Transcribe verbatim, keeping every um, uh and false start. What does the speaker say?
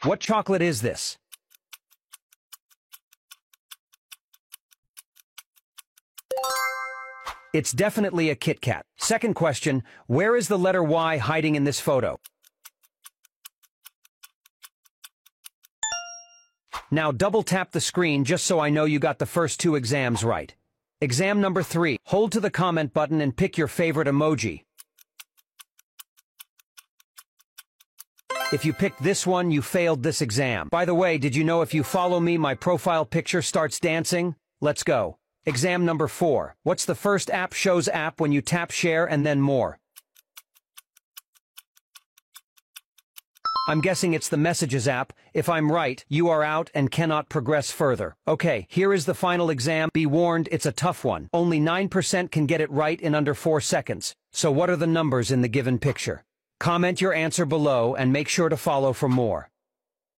What chocolate is this? It's definitely a Kit Kat. Second question, where is the letter Y hiding in this photo? Now double tap the screen just so I know you got the first two exams right. Exam number three, hold to the comment button and pick your favorite emoji. If you picked this one, you failed this exam. By the way, did you know if you follow me, my profile picture starts dancing? Let's go. Exam number four. What's the first app shows app when you tap share and then more? I'm guessing it's the Messages app. If I'm right, you are out and cannot progress further. Okay, here is the final exam. Be warned, it's a tough one. Only nine percent can get it right in under four seconds. So what are the numbers in the given picture? Comment your answer below and make sure to follow for more.